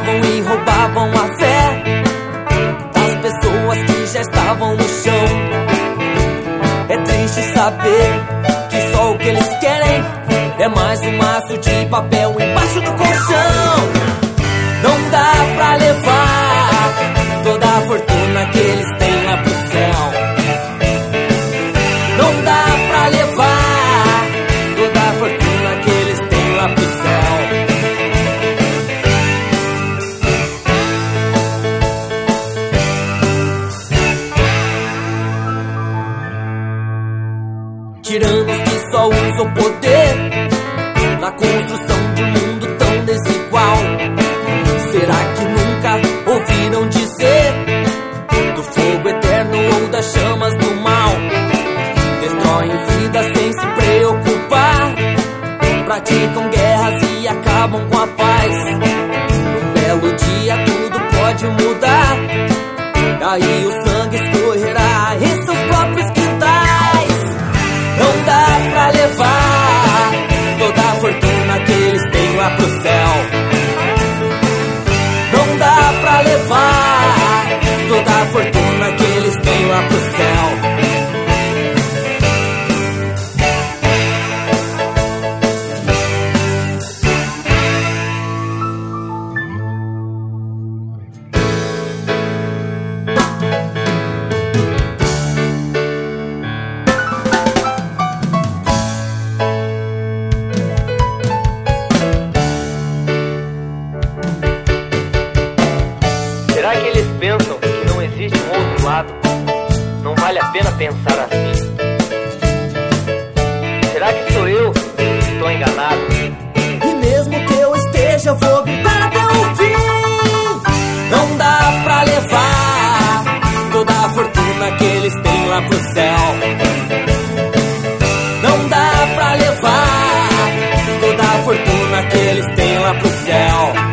enganavam e roubavam a fé das pessoas que já estavam no chão. É triste saber que só o que eles querem é mais um maço de papel embaixo do colchão. Não dá pra levar toda a fortuna que eles têm lá pro céu. Não dá pra levar toda a fortuna que eles têm lá pro céu. Tiranos que só usam poder na construção de um mundo tão desigual. Será que nunca ouviram dizer do fogo eterno ou das chamas do mal? Destroem vidas sem se preocupar, praticam guerras e acabam com a paz. Num belo dia tudo pode mudar, aí o sangue escorrerá em seus próprios quintais. Não dá pra levar toda a fortuna que eles têm lá pro céu. Não dá pra levar toda a fortuna que eles têm lá pro céu. Será que eles pensam que não existe um outro lado? Não vale a pena pensar assim. Será que sou eu que estou enganado? E mesmo que eu esteja, vou gritar até o fim. Não dá pra levar toda a fortuna que eles têm lá pro céu. Não dá pra levar toda a fortuna que eles têm lá pro céu.